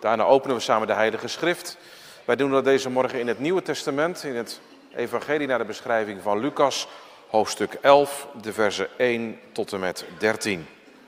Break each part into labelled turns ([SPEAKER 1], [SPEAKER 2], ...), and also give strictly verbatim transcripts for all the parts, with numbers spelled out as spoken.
[SPEAKER 1] Daarna openen we samen de Heilige Schrift. Wij doen dat deze morgen in het Nieuwe Testament, in het Evangelie naar de beschrijving van Lucas, hoofdstuk elf, de versen één tot en met dertien.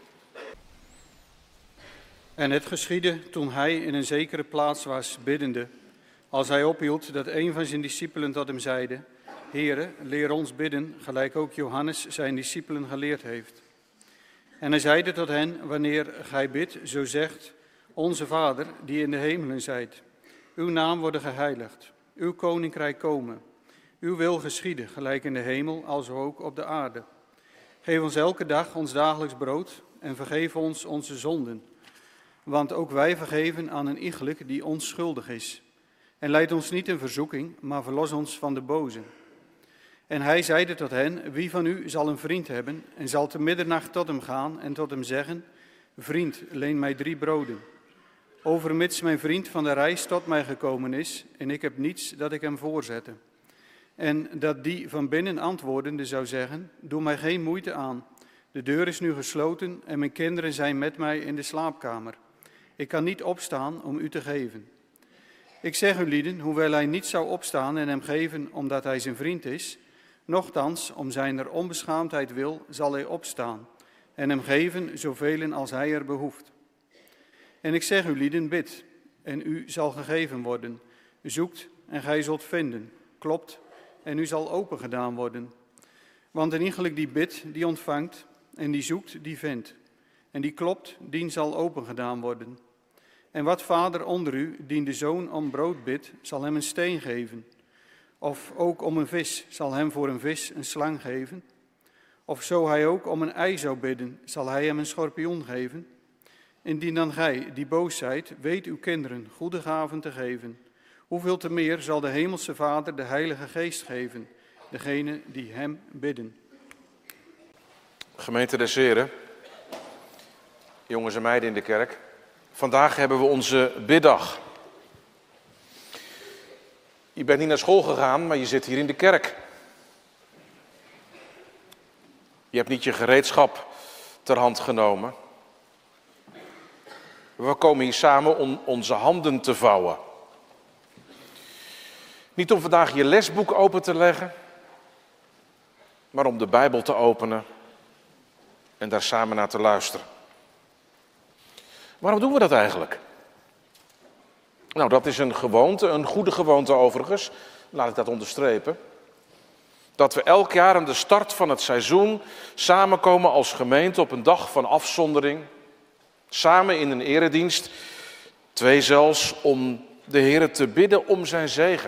[SPEAKER 2] En het geschiedde toen hij in een zekere plaats was biddende, als hij ophield, dat een van zijn discipelen tot hem zeide: Heere, leer ons bidden, gelijk ook Johannes zijn discipelen geleerd heeft. En hij zeide tot hen: Wanneer gij bidt, zo zegt: Onze Vader, die in de hemelen zijt, uw naam worden geheiligd, uw koninkrijk komen, uw wil geschieden, gelijk in de hemel, als ook op de aarde. Geef ons elke dag ons dagelijks brood en vergeef ons onze zonden, want ook wij vergeven aan een iegelijk die ons schuldig is. En leid ons niet in verzoeking, maar verlos ons van de boze. En hij zeide tot hen: Wie van u zal een vriend hebben en zal te middernacht tot hem gaan en tot hem zeggen: Vriend, leen mij drie broden. Overmits mijn vriend van de reis tot mij gekomen is en ik heb niets dat ik hem voorzette. En dat die van binnen antwoordende zou zeggen: Doe mij geen moeite aan. De deur is nu gesloten en mijn kinderen zijn met mij in de slaapkamer. Ik kan niet opstaan om u te geven. Ik zeg u lieden, hoewel hij niet zou opstaan en hem geven omdat hij zijn vriend is, nochtans, om zijner onbeschaamdheid wil, zal hij opstaan en hem geven zoveel als hij er behoeft. En ik zeg u lieden, bid, en u zal gegeven worden. Zoekt en gij zult vinden. Klopt, en u zal opengedaan worden. Want een iegelijk die bidt, die ontvangt, en die zoekt, die vindt. En die klopt, dien zal opengedaan worden. En wat vader onder u, dien de zoon om brood bidt, zal hem een steen geven? Of ook om een vis, zal hem voor een vis een slang geven? Of zo hij ook om een ei zou bidden, zal hij hem een schorpioen geven? Indien dan gij, die boos zijt, weet uw kinderen goede gaven te geven, hoeveel te meer zal de hemelse Vader de Heilige Geest geven, degene die hem bidden.
[SPEAKER 1] Gemeente des Heren, jongens en meiden in de kerk, vandaag hebben we onze biddag. Je bent niet naar school gegaan, maar je zit hier in de kerk. Je hebt niet je gereedschap ter hand genomen. We komen hier samen om onze handen te vouwen. Niet om vandaag je lesboek open te leggen, maar om de Bijbel te openen en daar samen naar te luisteren. Waarom doen we dat eigenlijk? Nou, dat is een gewoonte, een goede gewoonte overigens, laat ik dat onderstrepen. Dat we elk jaar aan de start van het seizoen samenkomen als gemeente op een dag van afzondering. Samen in een eredienst, twee zelfs, om de Heer te bidden om zijn zegen.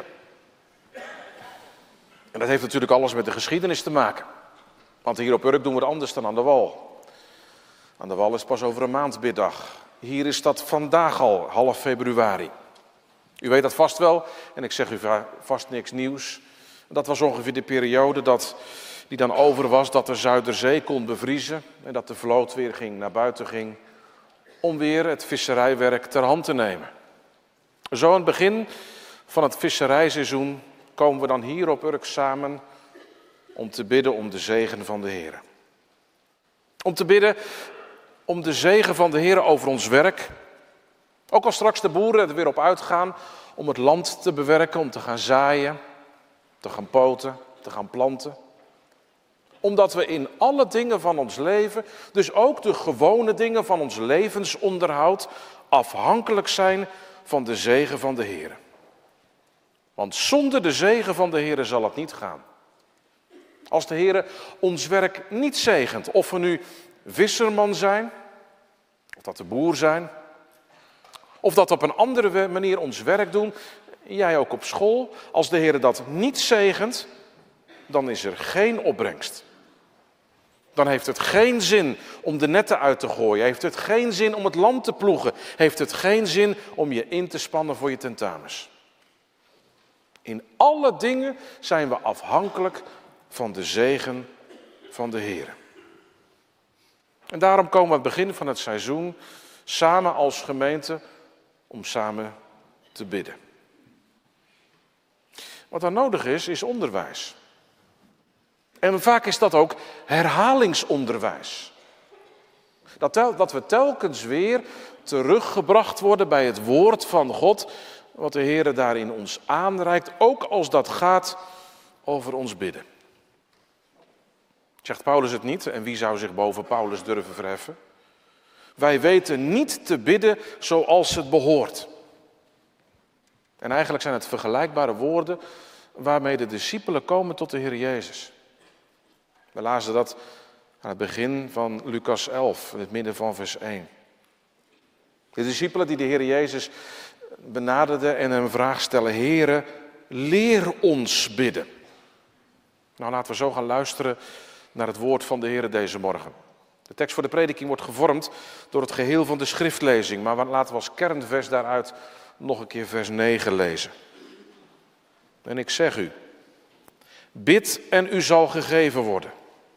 [SPEAKER 1] En dat heeft natuurlijk alles met de geschiedenis te maken. Want hier op Urk doen we het anders dan aan de Wal. Aan de Wal is pas over een maand biddag. Hier is dat vandaag al, half februari. U weet dat vast wel, en ik zeg u vast niks nieuws. Dat was ongeveer de periode dat, die dan over was dat de Zuiderzee kon bevriezen en dat de vloot weer ging, naar buiten ging om weer het visserijwerk ter hand te nemen. Zo aan het begin van het visserijseizoen komen we dan hier op Urk samen om te bidden om de zegen van de Heer. Om te bidden om de zegen van de Heer over ons werk. Ook als straks de boeren er weer op uitgaan om het land te bewerken, om te gaan zaaien, te gaan poten, te gaan planten. Omdat we in alle dingen van ons leven, dus ook de gewone dingen van ons levensonderhoud, afhankelijk zijn van de zegen van de Heer. Want zonder de zegen van de Heer zal het niet gaan. Als de Heer ons werk niet zegent, of we nu visserman zijn, of dat we boer zijn, of dat we op een andere manier ons werk doen, jij ook op school. Als de Heer dat niet zegent, dan is er geen opbrengst. Dan heeft het geen zin om de netten uit te gooien. Heeft het geen zin om het land te ploegen. Heeft het geen zin om je in te spannen voor je tentamens. In alle dingen zijn we afhankelijk van de zegen van de Heer. En daarom komen we aan het begin van het seizoen samen als gemeente om samen te bidden. Wat er nodig is, is onderwijs. En vaak is dat ook herhalingsonderwijs. Dat, tel, dat we telkens weer teruggebracht worden bij het woord van God, wat de Heer daarin ons aanreikt, ook als dat gaat over ons bidden. Zegt Paulus het niet, en wie zou zich boven Paulus durven verheffen? Wij weten niet te bidden zoals het behoort. En eigenlijk zijn het vergelijkbare woorden waarmee de discipelen komen tot de Heer Jezus. We lazen dat aan het begin van Lucas elf, in het midden van vers één. De discipelen die de Heer Jezus benaderden en hem een vraag stellen: Heere, leer ons bidden. Nou, laten we zo gaan luisteren naar het woord van de Heer deze morgen. De tekst voor de prediking wordt gevormd door het geheel van de schriftlezing, maar laten we als kernvers daaruit nog een keer vers negen lezen. En ik zeg u, bid en u zal gegeven worden.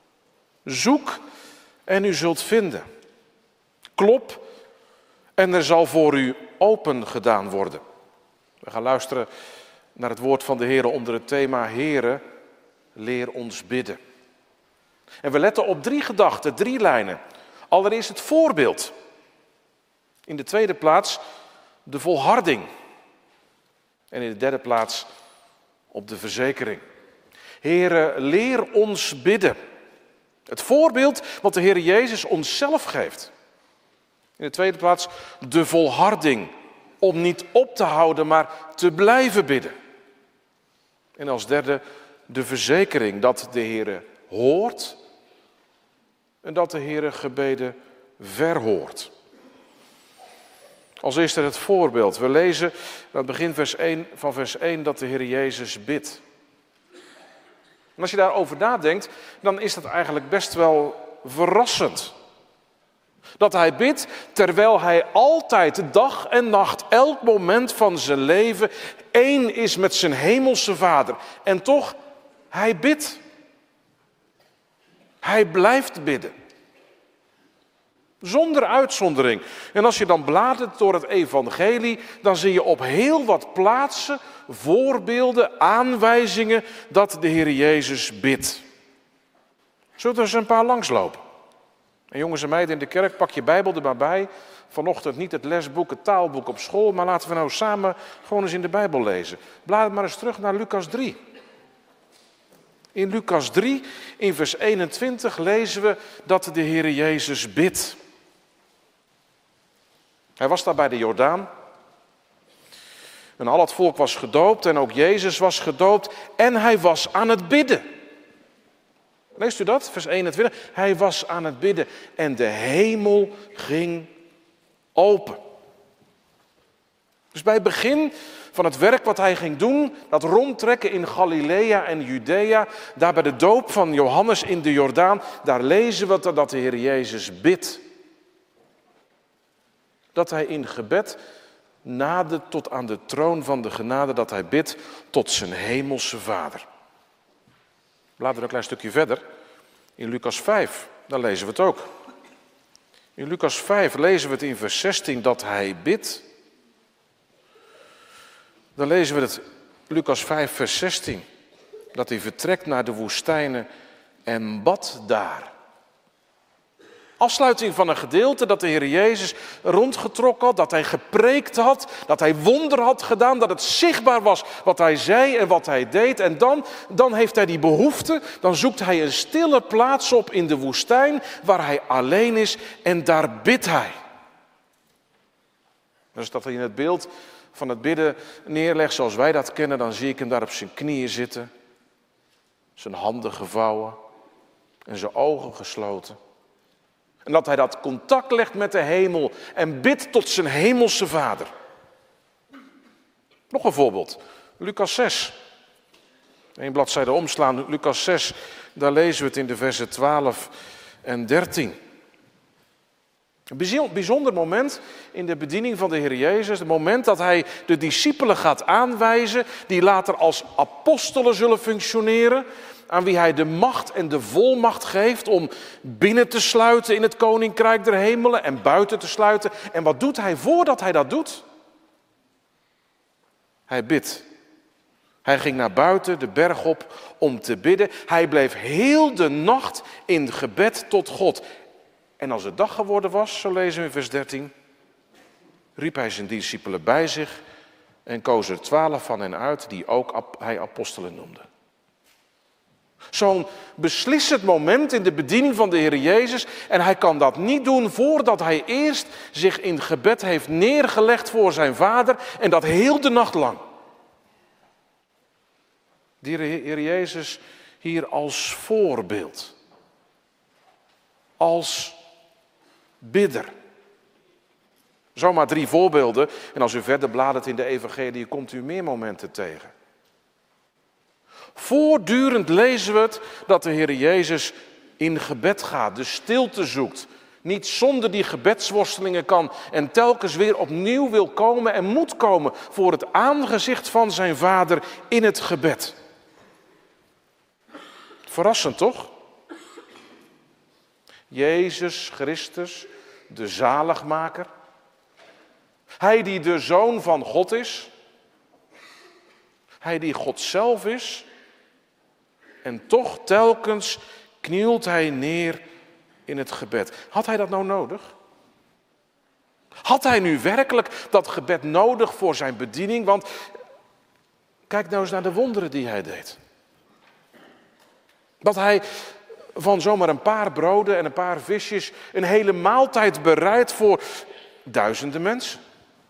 [SPEAKER 1] Zoek en u zult vinden. Klop en er zal voor u open gedaan worden. We gaan luisteren naar het woord van de Heer onder het thema Heere, leer ons bidden. En we letten op drie gedachten, drie lijnen. Allereerst het voorbeeld. In de tweede plaats de volharding. En in de derde plaats op de verzekering. Heere, leer ons bidden. Het voorbeeld wat de Heer Jezus ons zelf geeft. In de tweede plaats de volharding. Om niet op te houden, maar te blijven bidden. En als derde de verzekering dat de Heer hoort en dat de Heer gebeden verhoort. Als eerste het voorbeeld. We lezen aan het begin vers één, van vers één dat de Heer Jezus bidt. En als je daarover nadenkt, dan is dat eigenlijk best wel verrassend. Dat hij bidt terwijl hij altijd dag en nacht, elk moment van zijn leven, één is met zijn hemelse Vader. En toch, hij bidt. Hij blijft bidden. Zonder uitzondering. En als je dan bladert door het evangelie, dan zie je op heel wat plaatsen voorbeelden, aanwijzingen dat de Heer Jezus bidt. Zullen we er eens een paar langslopen? En jongens en meiden in de kerk, pak je Bijbel er maar bij. Vanochtend niet het lesboek, het taalboek op school, maar laten we nou samen gewoon eens in de Bijbel lezen. Blader maar eens terug naar Lucas drie. In Lucas drie, in vers eenentwintig, lezen we dat de Heer Jezus bidt. Hij was daar bij de Jordaan. En al het volk was gedoopt en ook Jezus was gedoopt. En hij was aan het bidden. Leest u dat? Vers eenentwintig. Hij was aan het bidden en de hemel ging open. Dus bij het begin van het werk wat hij ging doen, dat rondtrekken in Galilea en Judea, daar bij de doop van Johannes in de Jordaan, daar lezen we dat de Heer Jezus bidt. Dat hij in gebed nadert tot aan de troon van de genade, dat hij bidt tot zijn hemelse Vader. Laten we een klein stukje verder. In Lucas vijf, daar lezen we het ook. In Lucas vijf lezen we het in vers zestien dat hij bidt. Dan lezen we het, Lucas vijf vers zestien, dat hij vertrekt naar de woestijnen en bad daar. Afsluiting van een gedeelte dat de Heer Jezus rondgetrokken had, dat hij gepreekt had, dat hij wonder had gedaan, dat het zichtbaar was wat hij zei en wat hij deed. En dan, dan heeft hij die behoefte, dan zoekt hij een stille plaats op in de woestijn waar hij alleen is en daar bidt hij. Dus dat hij in het beeld van het bidden neerlegt zoals wij dat kennen, dan zie ik hem daar op zijn knieën zitten, zijn handen gevouwen en zijn ogen gesloten. En dat hij dat contact legt met de hemel en bidt tot zijn hemelse Vader. Nog een voorbeeld, Lucas zes. Eén bladzijde omslaan, Lucas zes, daar lezen we het in de versen twaalf en dertien. Een bijzonder moment in de bediening van de Heer Jezus. Het moment dat hij de discipelen gaat aanwijzen, die later als apostelen zullen functioneren, aan wie hij de macht en de volmacht geeft om binnen te sluiten in het koninkrijk der hemelen en buiten te sluiten. En wat doet hij voordat hij dat doet? Hij bidt. Hij ging naar buiten, de berg op, om te bidden. Hij bleef heel de nacht in gebed tot God. En als het dag geworden was, zo lezen we in vers dertien, riep hij zijn discipelen bij zich en koos er twaalf van hen uit, die ook hij apostelen noemde. Zo'n beslissend moment in de bediening van de Heer Jezus. En hij kan dat niet doen voordat hij eerst zich in gebed heeft neergelegd voor zijn Vader. En dat heel de nacht lang. De Heer Jezus hier als voorbeeld. Als bidder. Zomaar drie voorbeelden. En als u verder bladert in de evangelie, komt u meer momenten tegen. Voortdurend lezen we het dat de Heer Jezus in gebed gaat, de stilte zoekt. Niet zonder die gebedsworstelingen kan en telkens weer opnieuw wil komen en moet komen voor het aangezicht van zijn Vader in het gebed. Verrassend toch? Jezus Christus, de zaligmaker. Hij die de Zoon van God is. Hij die God zelf is. En toch telkens knielt hij neer in het gebed. Had hij dat nou nodig? Had hij nu werkelijk dat gebed nodig voor zijn bediening? Want kijk nou eens naar de wonderen die hij deed. Dat hij van zomaar een paar broden en een paar visjes een hele maaltijd bereidt voor duizenden mensen.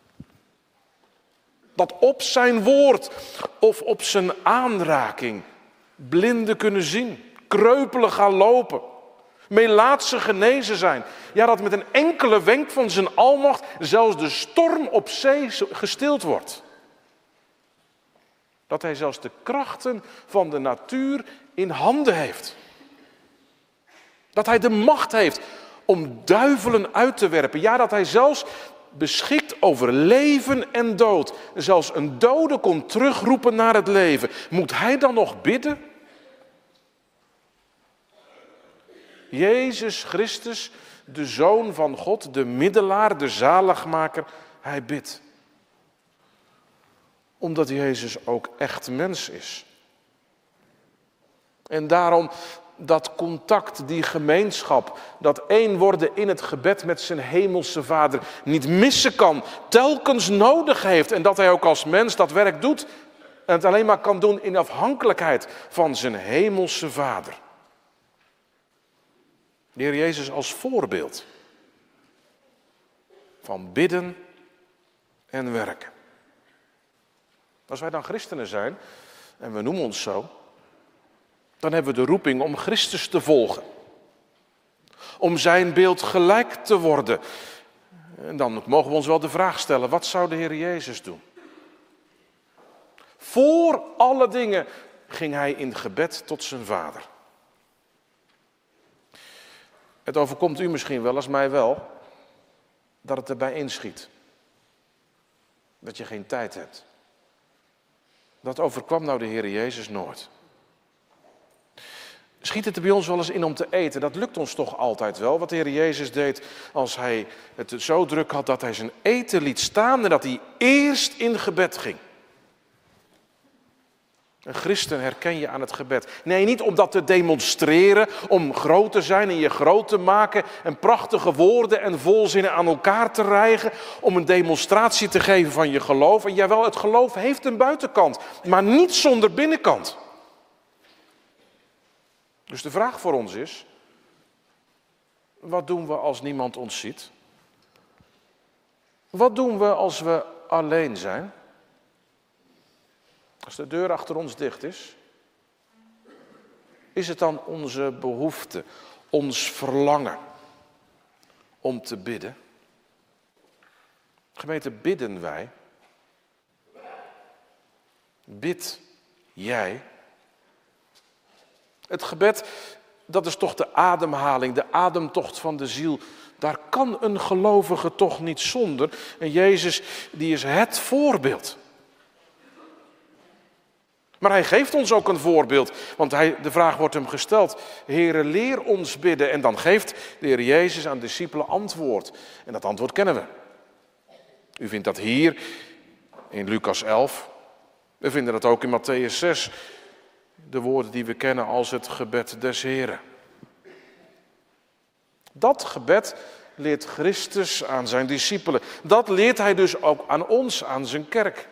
[SPEAKER 1] Dat op zijn woord of op zijn aanraking blinden kunnen zien, kreupelen gaan lopen, melaatsen genezen zijn. Ja, dat met een enkele wenk van zijn almacht zelfs de storm op zee gestild wordt. Dat hij zelfs de krachten van de natuur in handen heeft. Dat hij de macht heeft om duivelen uit te werpen. Ja, dat hij zelfs beschikt over leven en dood. Zelfs een dode kon terugroepen naar het leven. Moet hij dan nog bidden? Jezus Christus, de Zoon van God, de middelaar, de zaligmaker, hij bidt. Omdat Jezus ook echt mens is. En daarom dat contact, die gemeenschap, dat één worden in het gebed met zijn hemelse Vader niet missen kan, telkens nodig heeft en dat hij ook als mens dat werk doet en het alleen maar kan doen in afhankelijkheid van zijn hemelse Vader. De Heer Jezus als voorbeeld van bidden en werken. Als wij dan christenen zijn, en we noemen ons zo, dan hebben we de roeping om Christus te volgen. Om zijn beeld gelijk te worden. En dan mogen we ons wel de vraag stellen, wat zou de Heer Jezus doen? Voor alle dingen ging hij in gebed tot zijn Vader. Het overkomt u misschien wel, als mij wel, dat het erbij inschiet. Dat je geen tijd hebt. Dat overkwam nou de Heer Jezus nooit. Schiet het er bij ons wel eens in om te eten? Dat lukt ons toch altijd wel. Wat de Heer Jezus deed als hij het zo druk had dat hij zijn eten liet staan en dat hij eerst in gebed ging. Een christen herken je aan het gebed. Nee, niet om dat te demonstreren, om groot te zijn en je groot te maken en prachtige woorden en volzinnen aan elkaar te rijgen, om een demonstratie te geven van je geloof. En jawel, het geloof heeft een buitenkant, maar niet zonder binnenkant. Dus de vraag voor ons is, wat doen we als niemand ons ziet? Wat doen we als we alleen zijn? Als de deur achter ons dicht is, is het dan onze behoefte, ons verlangen om te bidden? Gemeente, bidden wij? Bid jij? Het gebed, dat is toch de ademhaling, de ademtocht van de ziel. Daar kan een gelovige toch niet zonder. En Jezus, die is het voorbeeld. Maar hij geeft ons ook een voorbeeld, want hij, de vraag wordt hem gesteld. Heere, leer ons bidden. En dan geeft de Heer Jezus aan de discipelen antwoord. En dat antwoord kennen we. U vindt dat hier in Lucas elf. We vinden dat ook in Matthäus zes. De woorden die we kennen als het gebed des Heren. Dat gebed leert Christus aan zijn discipelen. Dat leert hij dus ook aan ons, aan zijn kerk.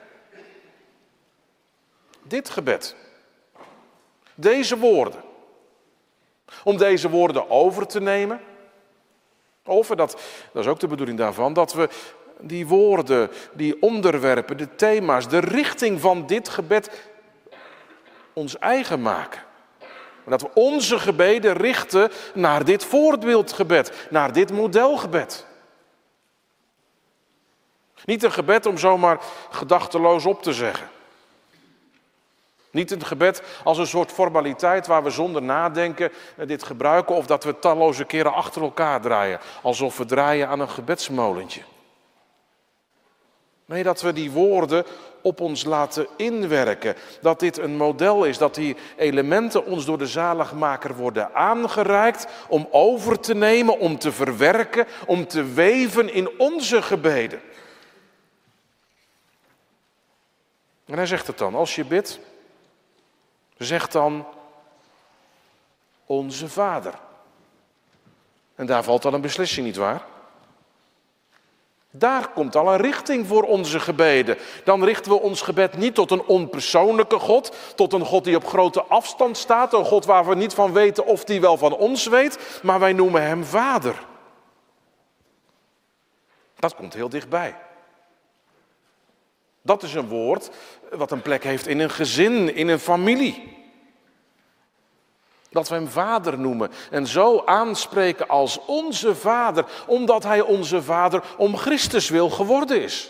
[SPEAKER 1] Dit gebed. Deze woorden. Om deze woorden over te nemen. Of, dat, dat is ook de bedoeling daarvan, dat we die woorden, die onderwerpen, de thema's, de richting van dit gebed ons eigen maken. Dat we onze gebeden richten naar dit voorbeeldgebed, naar dit modelgebed. Niet een gebed om zomaar gedachteloos op te zeggen. Niet een gebed als een soort formaliteit waar we zonder nadenken dit gebruiken of dat we talloze keren achter elkaar draaien. Alsof we draaien aan een gebedsmolentje. Nee, dat we die woorden op ons laten inwerken. Dat dit een model is, dat die elementen ons door de zaligmaker worden aangereikt om over te nemen, om te verwerken, om te weven in onze gebeden. En hij zegt het dan, als je bidt, zeg dan onze Vader. En daar valt al een beslissing, nietwaar? Daar komt al een richting voor onze gebeden. Dan richten we ons gebed niet tot een onpersoonlijke God, tot een God die op grote afstand staat, een God waar we niet van weten of die wel van ons weet, maar wij noemen hem Vader. Dat komt heel dichtbij. Dat is een woord wat een plek heeft in een gezin, in een familie. Dat we hem Vader noemen en zo aanspreken als onze Vader, omdat hij onze Vader om Christus wil geworden is.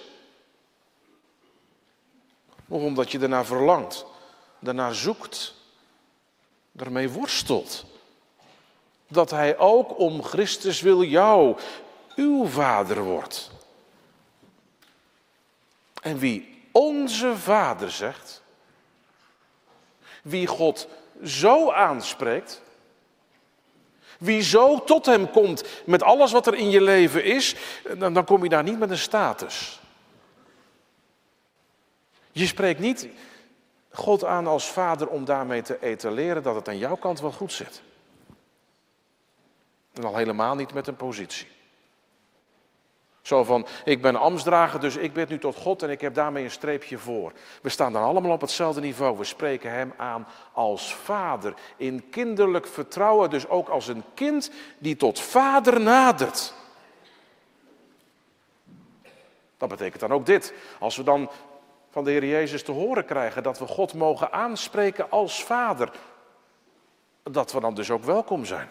[SPEAKER 1] Of omdat je ernaar verlangt, daarnaar zoekt, ermee worstelt. Dat hij ook om Christus wil jou, uw Vader wordt. En wie onze Vader zegt, wie God zo aanspreekt, wie zo tot hem komt met alles wat er in je leven is, dan, dan kom je daar niet met een status. Je spreekt niet God aan als Vader om daarmee te etaleren dat het aan jouw kant wel goed zit. En al helemaal niet met een positie. Zo van, ik ben ambtsdrager, dus ik bid nu tot God en ik heb daarmee een streepje voor. We staan dan allemaal op hetzelfde niveau. We spreken hem aan als Vader. In kinderlijk vertrouwen, dus ook als een kind die tot Vader nadert. Dat betekent dan ook dit. Als we dan van de Heer Jezus te horen krijgen dat we God mogen aanspreken als Vader. Dat we dan dus ook welkom zijn.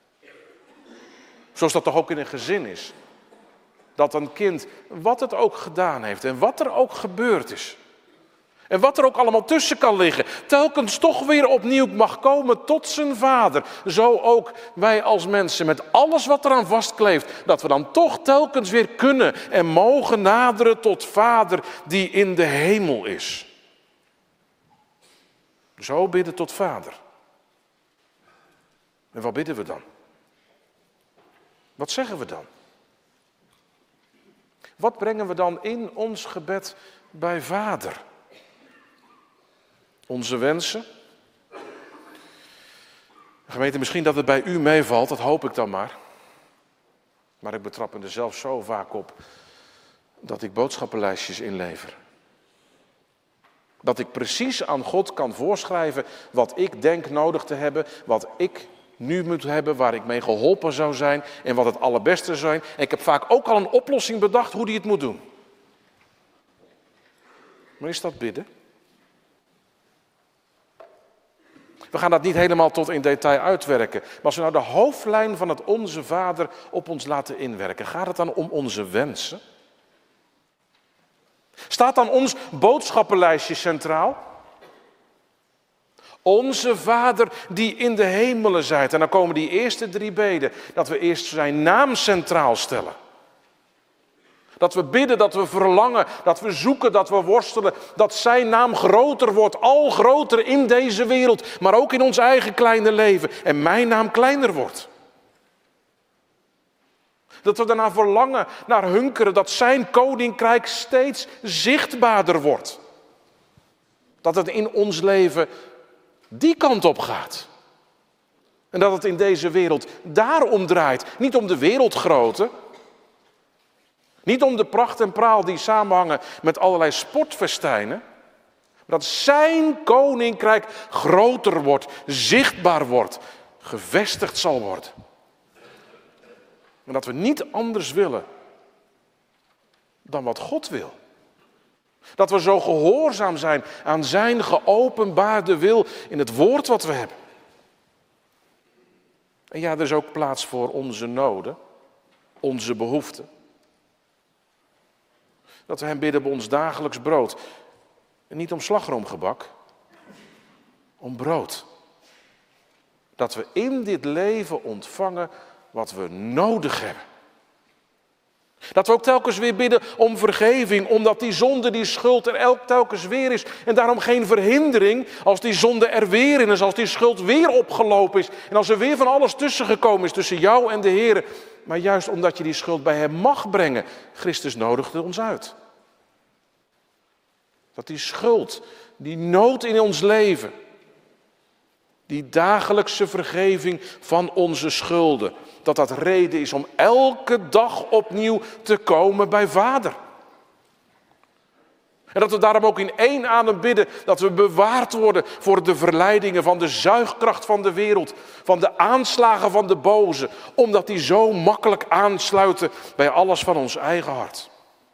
[SPEAKER 1] Zoals dat toch ook in een gezin is. Dat een kind, wat het ook gedaan heeft en wat er ook gebeurd is. En wat er ook allemaal tussen kan liggen. Telkens toch weer opnieuw mag komen tot zijn Vader. Zo ook wij als mensen met alles wat eraan vastkleeft. Dat we dan toch telkens weer kunnen en mogen naderen tot Vader die in de hemel is. Zo bidden tot Vader. En wat bidden we dan? Wat zeggen we dan? Wat brengen we dan in ons gebed bij Vader? Onze wensen? Gemeente, misschien dat het bij u meevalt, dat hoop ik dan maar. Maar ik betrap me er zelf zo vaak op dat ik boodschappenlijstjes inlever. Dat ik precies aan God kan voorschrijven wat ik denk nodig te hebben, wat ik nu moet hebben, waar ik mee geholpen zou zijn en wat het allerbeste zou zijn. En ik heb vaak ook al een oplossing bedacht hoe die het moet doen. Maar is dat bidden? We gaan dat niet helemaal tot in detail uitwerken. Maar als we nou de hoofdlijn van het Onze Vader op ons laten inwerken, gaat het dan om onze wensen? Staat dan ons boodschappenlijstje centraal? Onze Vader die in de hemelen zijt. En dan komen die eerste drie beden. Dat we eerst zijn naam centraal stellen. Dat we bidden, dat we verlangen, dat we zoeken, dat we worstelen. Dat zijn naam groter wordt, al groter in deze wereld. Maar ook in ons eigen kleine leven. En mijn naam kleiner wordt. Dat we daarna verlangen, naar hunkeren, dat zijn koninkrijk steeds zichtbaarder wordt. Dat het in ons leven die kant op gaat. En dat het in deze wereld daarom draait. Niet om de wereldgrootte. Niet om de pracht en praal die samenhangen met allerlei sportfestijnen. Maar dat zijn koninkrijk groter wordt, zichtbaar wordt, gevestigd zal worden. En dat we niet anders willen dan wat God wil. Dat we zo gehoorzaam zijn aan zijn geopenbaarde wil in het woord wat we hebben. En ja, er is ook plaats voor onze noden, onze behoeften. Dat we hem bidden bij ons dagelijks brood. En niet om slagroomgebak, om brood. Dat we in dit leven ontvangen wat we nodig hebben. Dat we ook telkens weer bidden om vergeving, omdat die zonde, die schuld er elk telkens weer is. En daarom geen verhindering als die zonde er weer in is, als die schuld weer opgelopen is. En als er weer van alles tussen gekomen is tussen jou en de Heer. Maar juist omdat je die schuld bij hem mag brengen, Christus nodigde ons uit. Dat die schuld, die nood in ons leven, die dagelijkse vergeving van onze schulden, dat dat reden is om elke dag opnieuw te komen bij Vader. En dat we daarom ook in één adem bidden dat we bewaard worden voor de verleidingen van de zuigkracht van de wereld, van de aanslagen van de boze, omdat die zo makkelijk aansluiten bij alles van ons eigen hart.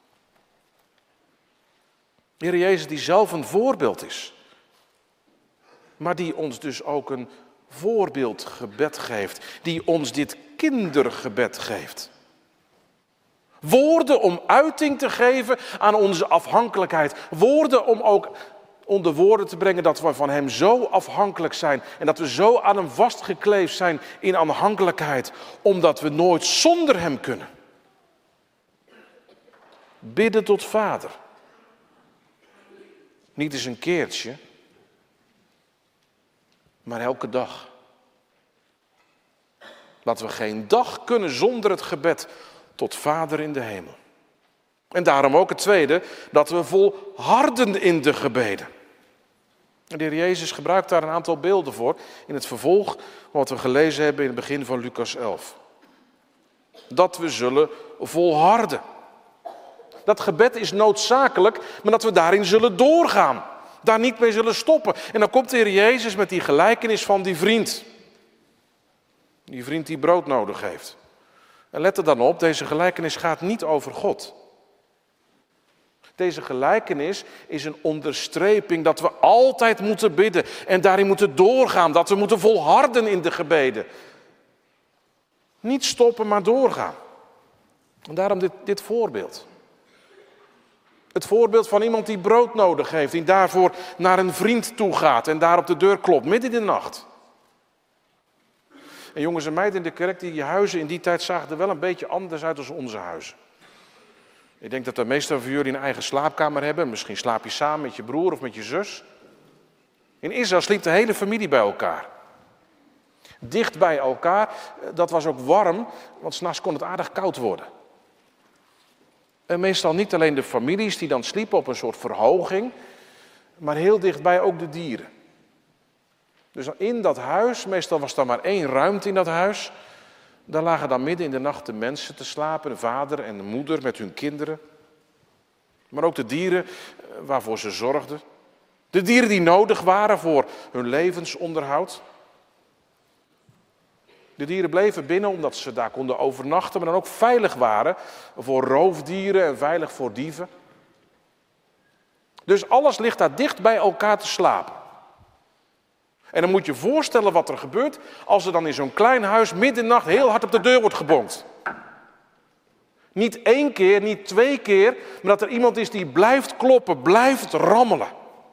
[SPEAKER 1] De Heer Jezus die zelf een voorbeeld is, maar die ons dus ook een voorbeeldgebed geeft, die ons dit kindergebed geeft. Woorden om uiting te geven aan onze afhankelijkheid. Woorden om ook onder woorden te brengen dat we van hem zo afhankelijk zijn en dat we zo aan hem vastgekleefd zijn in afhankelijkheid, omdat we nooit zonder hem kunnen. Bidden tot Vader. Niet eens een keertje, maar elke dag. Dat we geen dag kunnen zonder het gebed tot Vader in de hemel. En daarom ook het tweede, dat we volharden in de gebeden. De Heer Jezus gebruikt daar een aantal beelden voor in het vervolg wat we gelezen hebben in het begin van Lucas elf. Dat we zullen volharden. Dat gebed is noodzakelijk, maar dat we daarin zullen doorgaan. Daar niet mee zullen stoppen. En dan komt de Heer Jezus met die gelijkenis van die vriend. Die vriend die brood nodig heeft. En let er dan op, deze gelijkenis gaat niet over God. Deze gelijkenis is een onderstreping dat we altijd moeten bidden en daarin moeten doorgaan. Dat we moeten volharden in de gebeden. Niet stoppen, maar doorgaan. En daarom dit, dit voorbeeld. Het voorbeeld van iemand die brood nodig heeft, die daarvoor naar een vriend toe gaat en daar op de deur klopt, midden in de nacht. En jongens en meiden in de kerk, die huizen in die tijd zagen er wel een beetje anders uit dan onze huizen. Ik denk dat de meesten van jullie een eigen slaapkamer hebben. Misschien slaap je samen met je broer of met je zus. In Israël sliep de hele familie bij elkaar. Dicht bij elkaar, dat was ook warm, want 's nachts kon het aardig koud worden. En meestal niet alleen de families die dan sliepen op een soort verhoging, maar heel dichtbij ook de dieren. Dus in dat huis, meestal was er maar één ruimte in dat huis, daar lagen dan midden in de nacht de mensen te slapen, de vader en de moeder met hun kinderen. Maar ook de dieren waarvoor ze zorgden. De dieren die nodig waren voor hun levensonderhoud. De dieren bleven binnen omdat ze daar konden overnachten, maar dan ook veilig waren voor roofdieren en veilig voor dieven. Dus alles ligt daar dicht bij elkaar te slapen. En dan moet je je voorstellen wat er gebeurt als er dan in zo'n klein huis midden in de nacht heel hard op de deur wordt gebonkt. Niet één keer, niet twee keer, maar dat er iemand is die blijft kloppen, blijft rammelen.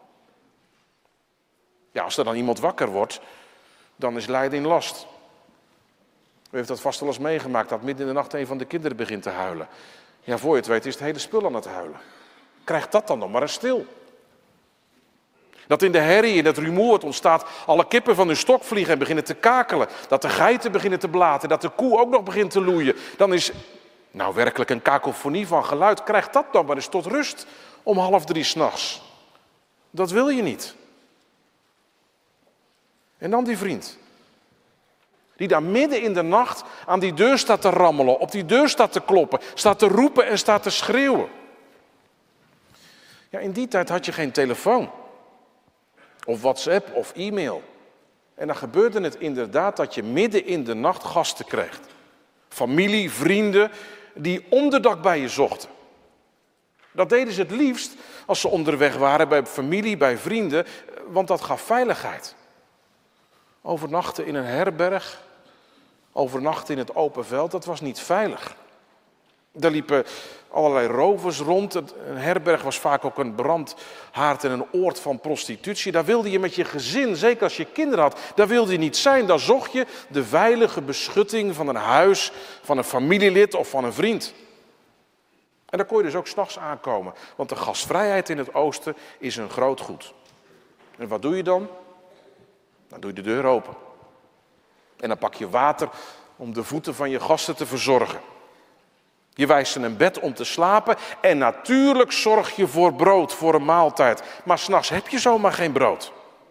[SPEAKER 1] Ja, als er dan iemand wakker wordt, dan is lijden in last. U heeft dat vast wel eens meegemaakt, dat midden in de nacht een van de kinderen begint te huilen. Ja, voor je het weet is het hele spul aan het huilen. Krijg dat dan nog maar eens stil. Dat in de herrie, in het rumoer ontstaat, alle kippen van hun stok vliegen en beginnen te kakelen. Dat de geiten beginnen te blaten, dat de koe ook nog begint te loeien. Dan is, nou werkelijk een kakofonie van geluid. Krijg dat dan maar eens tot rust om half drie 's nachts. Dat wil je niet. En dan die vriend. Die daar midden in de nacht aan die deur staat te rammelen, op die deur staat te kloppen, staat te roepen en staat te schreeuwen. Ja, in die tijd had je geen telefoon. Of WhatsApp of e-mail. En dan gebeurde het inderdaad dat je midden in de nacht gasten kreeg. Familie, vrienden, die onderdak bij je zochten. Dat deden ze het liefst als ze onderweg waren bij familie, bij vrienden, want dat gaf veiligheid. Overnachten in een herberg, overnachten in het open veld, dat was niet veilig. Daar liepen allerlei rovers rond. Een herberg was vaak ook een brandhaard en een oord van prostitutie. Daar wilde je met je gezin, zeker als je kinderen had, daar wilde je niet zijn. Daar zocht je de veilige beschutting van een huis, van een familielid of van een vriend. En daar kon je dus ook 's nachts aankomen. Want de gastvrijheid in het oosten is een groot goed. En wat doe je dan? Dan doe je de deur open. En dan pak je water om de voeten van je gasten te verzorgen. Je wijst ze een bed om te slapen en natuurlijk zorg je voor brood, voor een maaltijd. Maar 's nachts heb je zomaar geen brood.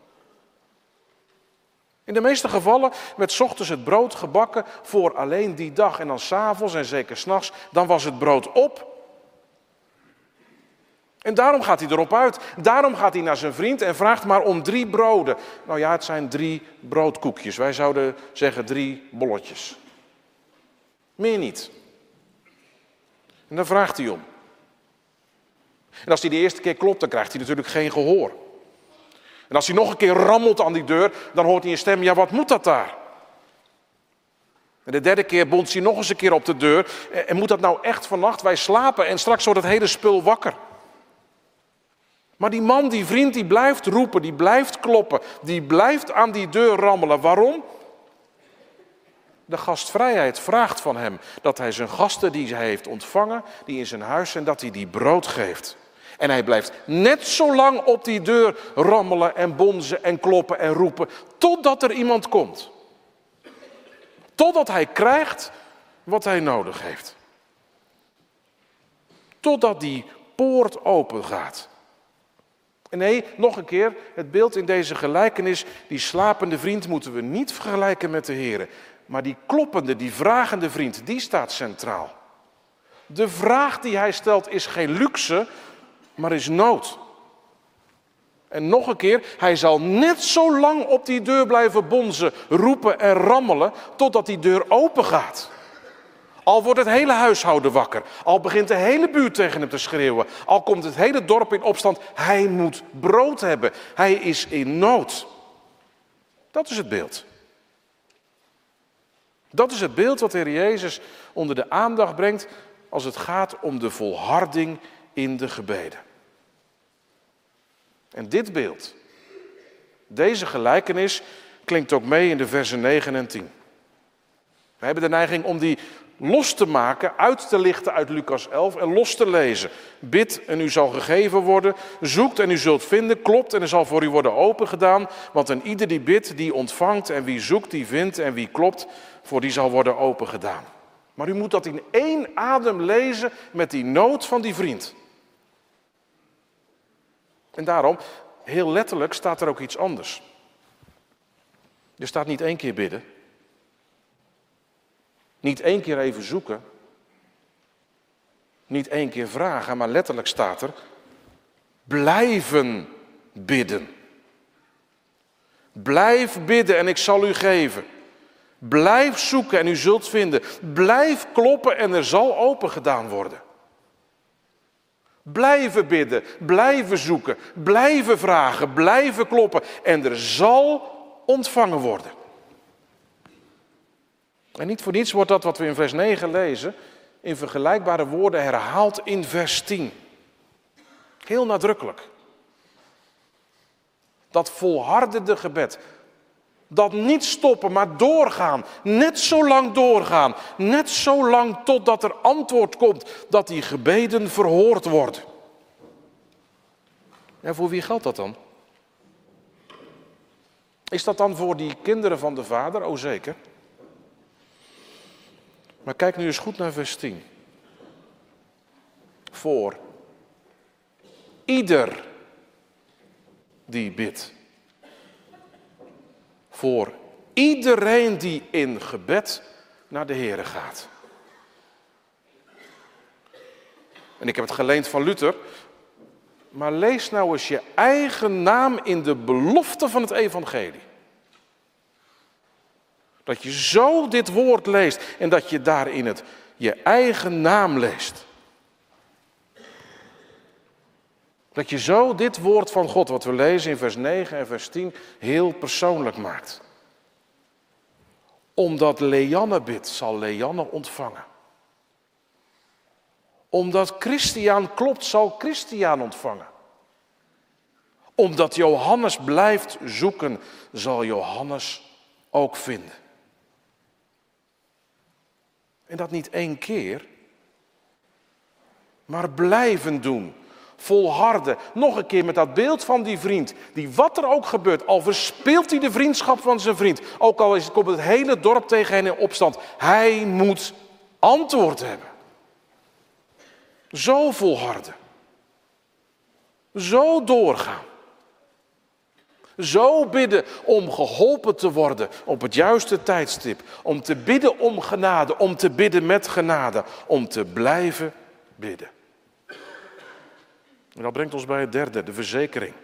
[SPEAKER 1] In de meeste gevallen werd 's ochtends het brood gebakken voor alleen die dag. En dan 's avonds en zeker 's nachts, dan was het brood op. En daarom gaat hij erop uit. Daarom gaat hij naar zijn vriend en vraagt maar om drie broden. Nou ja, het zijn drie broodkoekjes. Wij zouden zeggen drie bolletjes. Meer niet. En daar vraagt hij om. En als hij de eerste keer klopt, dan krijgt hij natuurlijk geen gehoor. En als hij nog een keer rammelt aan die deur, dan hoort hij een stem, ja, wat moet dat daar? En de derde keer bonst hij nog eens een keer op de deur. En moet dat nou echt vannacht? Wij slapen en straks wordt het hele spul wakker. Maar die man, die vriend, die blijft roepen, die blijft kloppen, die blijft aan die deur rammelen. Waarom? De gastvrijheid vraagt van hem dat hij zijn gasten die hij heeft ontvangen, die in zijn huis zijn, dat hij die brood geeft. En hij blijft net zo lang op die deur rammelen en bonzen en kloppen en roepen, totdat er iemand komt. Totdat hij krijgt wat hij nodig heeft. Totdat die poort open gaat. En nee, nog een keer, het beeld in deze gelijkenis, die slapende vriend moeten we niet vergelijken met de Heer. Maar die kloppende, die vragende vriend, die staat centraal. De vraag die hij stelt is geen luxe, maar is nood. En nog een keer, hij zal net zo lang op die deur blijven bonzen, roepen en rammelen, totdat die deur open gaat. Al wordt het hele huishouden wakker, al begint de hele buurt tegen hem te schreeuwen, al komt het hele dorp in opstand, hij moet brood hebben, hij is in nood. Dat is het beeld. Dat is het beeld wat de Heer Jezus onder de aandacht brengt als het gaat om de volharding in de gebeden. En dit beeld, deze gelijkenis, klinkt ook mee in de versen negen en tien. We hebben de neiging om die los te maken, uit te lichten uit Lucas elf en los te lezen. Bid en u zal gegeven worden, zoekt en u zult vinden, klopt en er zal voor u worden opengedaan. Want een ieder die bidt, die ontvangt en wie zoekt, die vindt en wie klopt, voor die zal worden opengedaan. Maar u moet dat in één adem lezen met die nood van die vriend. En daarom, heel letterlijk, staat er ook iets anders. Er staat niet één keer bidden. Niet één keer even zoeken. Niet één keer vragen, maar letterlijk staat er blijven bidden. Blijf bidden en ik zal u geven. Blijf zoeken en u zult vinden. Blijf kloppen en er zal open gedaan worden. Blijven bidden, blijven zoeken, blijven vragen, blijven kloppen en er zal ontvangen worden. En niet voor niets wordt dat wat we in vers negen lezen in vergelijkbare woorden herhaald in vers tien. Heel nadrukkelijk. Dat volhardende gebed. Dat niet stoppen, maar doorgaan. Net zo lang doorgaan. Net zo lang totdat er antwoord komt. Dat die gebeden verhoord worden. En voor wie geldt dat dan? Is dat dan voor die kinderen van de Vader? O zeker. Maar kijk nu eens goed naar vers tien. Voor ieder die bidt. Voor Iedereen die in gebed naar de Heere gaat. En ik heb het geleend van Luther. Maar lees nou eens je eigen naam in de belofte van het evangelie. Dat je zo dit woord leest en dat je daarin het je eigen naam leest. Dat je zo dit woord van God, wat we lezen in vers negen en vers tien, heel persoonlijk maakt. Omdat Leanne bidt, zal Leanne ontvangen. Omdat Christiaan klopt, zal Christiaan ontvangen. Omdat Johannes blijft zoeken, zal Johannes ook vinden. En dat niet één keer, maar blijven doen. Volharden. Nog een keer met dat beeld van die vriend. Die wat er ook gebeurt, al verspeelt hij de vriendschap van zijn vriend. Ook al is, komt het hele dorp tegen hen in opstand. Hij moet antwoord hebben. Zo volharden. Zo doorgaan. Zo bidden om geholpen te worden op het juiste tijdstip. Om te bidden om genade, om te bidden met genade. Om te blijven bidden. En dat brengt ons bij het derde, de verzekering.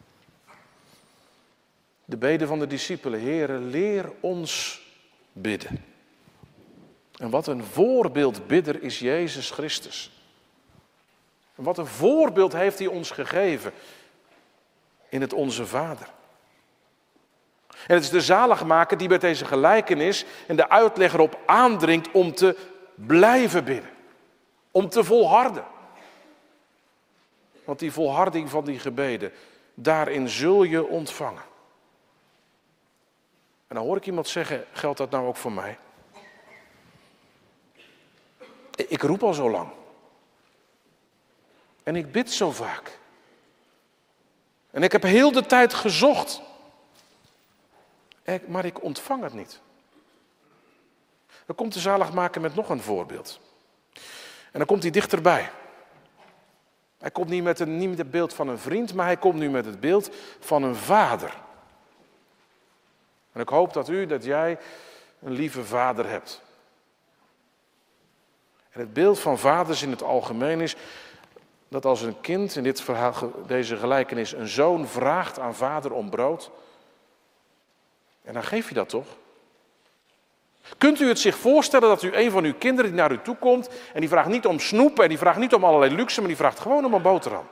[SPEAKER 1] De bede van de discipelen. Heere, leer ons bidden. En wat een voorbeeldbidder is Jezus Christus. En wat een voorbeeld heeft hij ons gegeven in het Onze Vader. En het is de zaligmaker die met deze gelijkenis en de uitleg erop aandringt om te blijven bidden. Om te volharden. Want die volharding van die gebeden, daarin zul je ontvangen. En dan hoor ik iemand zeggen, geldt dat nou ook voor mij? Ik roep al zo lang. En ik bid zo vaak. En ik heb heel de tijd gezocht. Maar ik ontvang het niet. Dan komt de zaligmaker met nog een voorbeeld. En dan komt hij dichterbij. Hij komt niet met, een, niet met het beeld van een vriend, maar hij komt nu met het beeld van een vader. En ik hoop dat u, dat jij een lieve vader hebt. En het beeld van vaders in het algemeen is dat als een kind, in dit verhaal, deze gelijkenis, een zoon vraagt aan vader om brood. En dan geef je dat toch? Kunt u het zich voorstellen dat u een van uw kinderen die naar u toe komt en die vraagt niet om snoep en die vraagt niet om allerlei luxe, maar die vraagt gewoon om een boterham.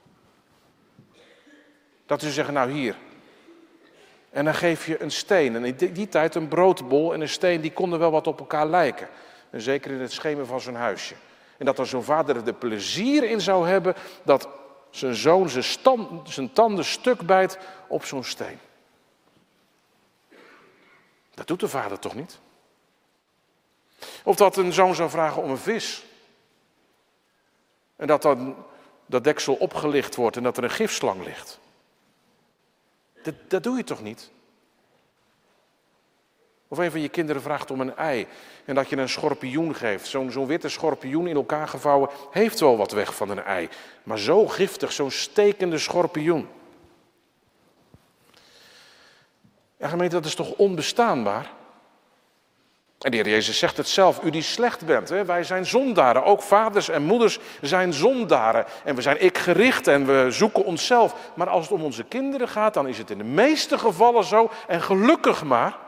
[SPEAKER 1] Dat u zegt, nou hier. En dan geef je een steen. En in die, die tijd een broodbol en een steen, die konden wel wat op elkaar lijken. En zeker in het schemen van zo'n huisje. En dat er zo'n vader er de plezier in zou hebben dat zijn zoon zijn, stand, zijn tanden stuk bijt op zo'n steen. Dat doet de vader toch niet? Of dat een zoon zou vragen om een vis. En dat dan dat deksel opgelicht wordt en dat er een gifslang ligt. Dat, dat doe je toch niet? Of een van je kinderen vraagt om een ei en dat je een schorpioen geeft. Zo'n, zo'n witte schorpioen in elkaar gevouwen heeft wel wat weg van een ei. Maar zo giftig, zo'n stekende schorpioen. Ja, gemeente, dat is toch onbestaanbaar? En de Heer Jezus zegt het zelf, u die slecht bent. Hè? Wij zijn zondaren, ook vaders en moeders zijn zondaren. En we zijn ikgericht en we zoeken onszelf. Maar als het om onze kinderen gaat, dan is het in de meeste gevallen zo, en gelukkig maar,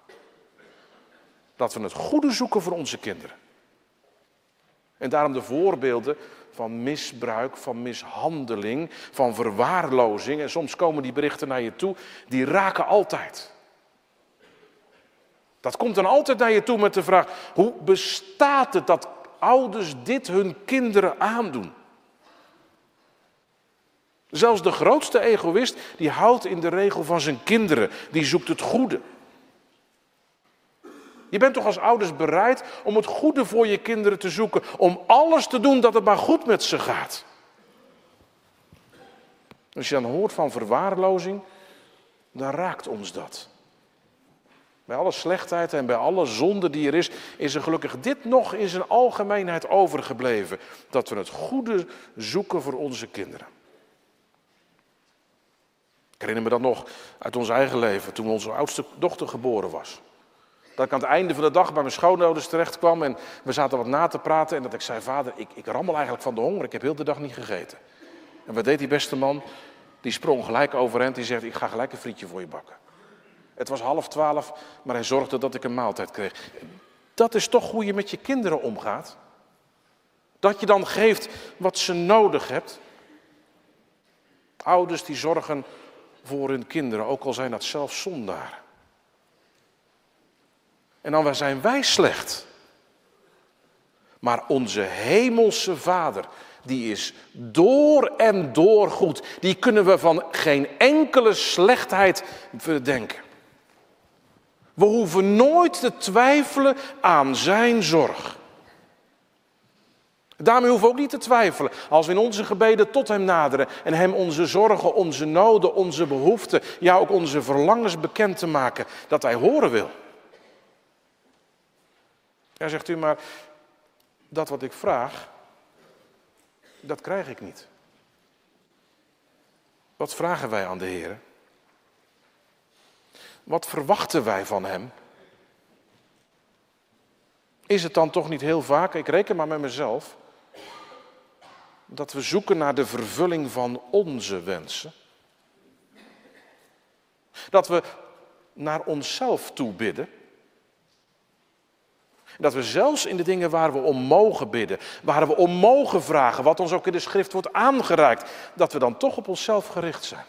[SPEAKER 1] dat we het goede zoeken voor onze kinderen. En daarom de voorbeelden van misbruik, van mishandeling, van verwaarlozing. En soms komen die berichten naar je toe, die raken altijd. Dat komt dan altijd naar je toe met de vraag, hoe bestaat het dat ouders dit hun kinderen aandoen? Zelfs de grootste egoïst, die houdt in de regel van zijn kinderen, die zoekt het goede. Je bent toch als ouders bereid om het goede voor je kinderen te zoeken, om alles te doen dat het maar goed met ze gaat. Als je dan hoort van verwaarlozing, dan raakt ons dat. Bij alle slechtheid en bij alle zonde die er is, is er gelukkig dit nog in zijn algemeenheid overgebleven. Dat we het goede zoeken voor onze kinderen. Ik herinner me dat nog uit ons eigen leven, toen onze oudste dochter geboren was. Dat ik aan het einde van de dag bij mijn schoonouders terecht kwam en we zaten wat na te praten. En dat ik zei, vader, ik, ik rammel eigenlijk van de honger, ik heb heel de dag niet gegeten. En wat deed die beste man? Die sprong gelijk overeind, die zegt, ik ga gelijk een frietje voor je bakken. Het was half twaalf, maar hij zorgde dat ik een maaltijd kreeg. Dat is toch hoe je met je kinderen omgaat. Dat je dan geeft wat ze nodig hebt. Ouders die zorgen voor hun kinderen, ook al zijn dat zelf zondaren. En dan zijn wij slecht. Maar onze hemelse Vader, die is door en door goed. Die kunnen we van geen enkele slechtheid verdenken. We hoeven nooit te twijfelen aan zijn zorg. Daarmee hoeven we ook niet te twijfelen als we in onze gebeden tot hem naderen en hem onze zorgen, onze noden, onze behoeften, ja ook onze verlangens bekend te maken, dat hij horen wil. Ja, zegt u, maar dat wat ik vraag, dat krijg ik niet. Wat vragen wij aan de Heer? Wat verwachten wij van hem? Is het dan toch niet heel vaak, ik reken maar met mezelf, dat we zoeken naar de vervulling van onze wensen? Dat we naar onszelf toe bidden? Dat we zelfs in de dingen waar we om mogen bidden, waar we om mogen vragen, wat ons ook in de schrift wordt aangereikt, dat we dan toch op onszelf gericht zijn.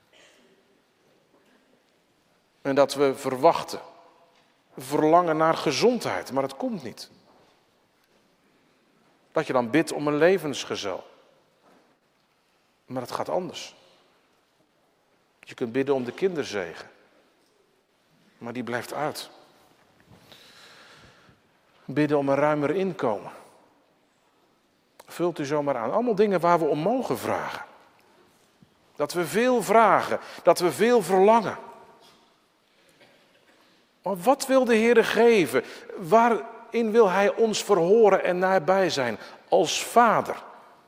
[SPEAKER 1] En dat we verwachten, verlangen naar gezondheid, maar het komt niet. Dat je dan bidt om een levensgezel. Maar het gaat anders. Je kunt bidden om de kinderzegen. Maar die blijft uit. Bidden om een ruimer inkomen. Vult u zomaar aan. Allemaal dingen waar we om mogen vragen. Dat we veel vragen. Dat we veel verlangen. Maar wat wil de Heer geven? Waarin wil hij ons verhoren en nabij zijn? Als Vader.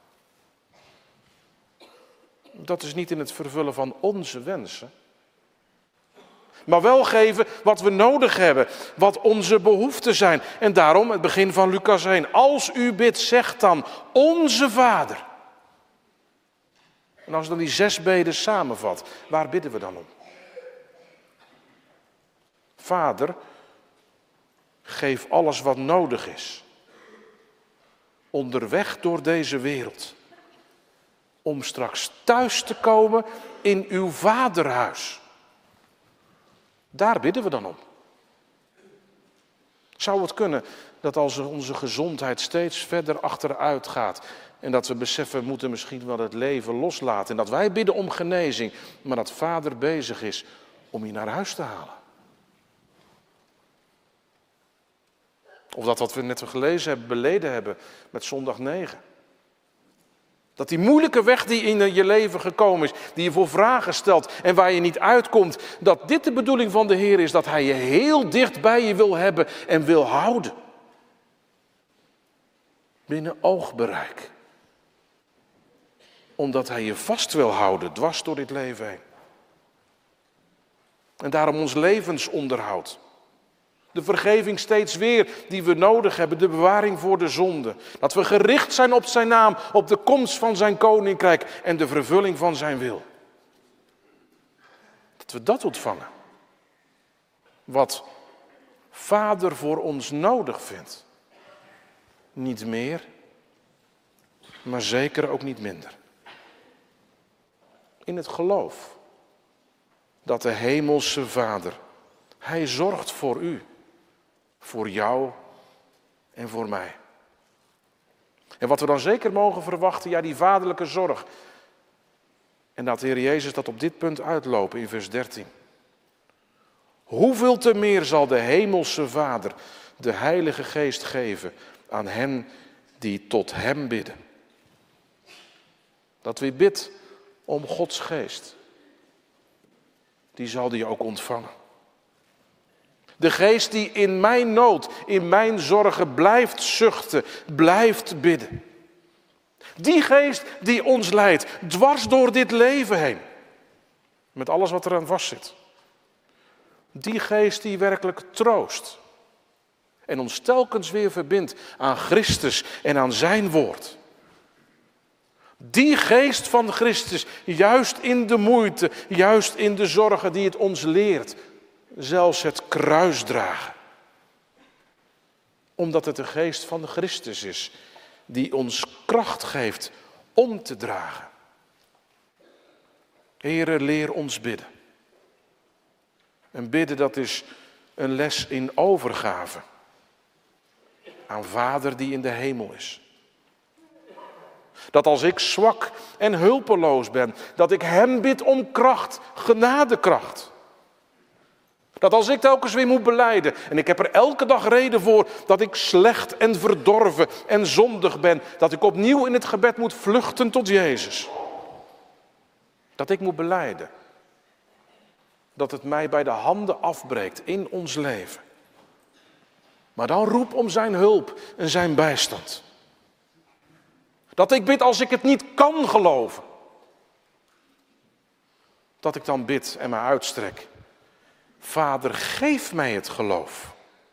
[SPEAKER 1] Dat is niet in het vervullen van onze wensen. Maar wel geven wat we nodig hebben. Wat onze behoeften zijn. En daarom het begin van Lucas één. Als u bidt, zegt dan onze Vader. En als je dan die zes beden samenvat. Waar bidden we dan om? Vader, geef alles wat nodig is. Onderweg door deze wereld. Om straks thuis te komen in uw vaderhuis. Daar bidden we dan om. Zou het kunnen dat als onze gezondheid steeds verder achteruit gaat en dat we beseffen, we moeten misschien wel het leven loslaten en dat wij bidden om genezing, maar dat Vader bezig is om je naar huis te halen? Of dat wat we net gelezen hebben, beleden hebben met zondag negen. Dat die moeilijke weg die in je leven gekomen is, die je voor vragen stelt en waar je niet uitkomt, dat dit de bedoeling van de Heer is, dat hij je heel dicht bij je wil hebben en wil houden. Binnen oogbereik. Omdat hij je vast wil houden, dwars door dit leven heen. En daarom ons levensonderhoud. De vergeving steeds weer die we nodig hebben, de bewaring voor de zonde. Dat we gericht zijn op zijn naam, op de komst van zijn koninkrijk en de vervulling van zijn wil. Dat we dat ontvangen. Wat Vader voor ons nodig vindt. Niet meer, maar zeker ook niet minder. In het geloof dat de hemelse Vader, hij zorgt voor u. Voor jou en voor mij. En wat we dan zeker mogen verwachten, ja, die vaderlijke zorg. En dat de Heer Jezus dat op dit punt uitlopen in vers dertien. Hoeveel te meer zal de hemelse Vader de Heilige Geest geven aan hen die tot hem bidden. Dat wie bidt om Gods Geest, die zal die ook ontvangen. De geest die in mijn nood, in mijn zorgen blijft zuchten, blijft bidden. Die geest die ons leidt, dwars door dit leven heen. Met alles wat eraan vastzit. Die geest die werkelijk troost. En ons telkens weer verbindt aan Christus en aan zijn woord. Die geest van Christus, juist in de moeite, juist in de zorgen die het ons leert. Zelfs het kruis dragen. Omdat het de geest van Christus is die ons kracht geeft om te dragen. Heere, leer ons bidden. En bidden, dat is een les in overgave. Aan Vader die in de hemel is. Dat als ik zwak en hulpeloos ben, dat ik hem bid om kracht, genadekracht. Dat als ik telkens weer moet belijden, en ik heb er elke dag reden voor, dat ik slecht en verdorven en zondig ben, dat ik opnieuw in het gebed moet vluchten tot Jezus. Dat ik moet belijden. Dat het mij bij de handen afbreekt in ons leven. Maar dan roep om zijn hulp en zijn bijstand. Dat ik bid als ik het niet kan geloven. Dat ik dan bid en me uitstrek. Vader, geef mij het geloof.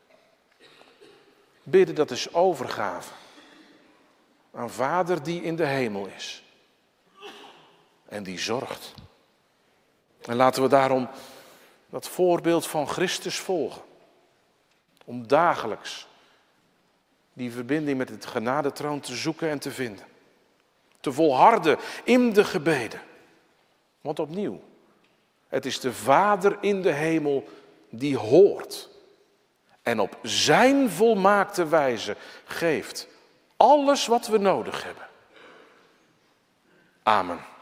[SPEAKER 1] Bidden, dat is overgave. Aan Vader die in de hemel is. En die zorgt. En laten we daarom dat voorbeeld van Christus volgen. Om dagelijks die verbinding met het genadetroon te zoeken en te vinden. Te volharden in de gebeden. Want opnieuw, het is de Vader in de hemel die hoort. En op zijn volmaakte wijze geeft alles wat we nodig hebben. Amen.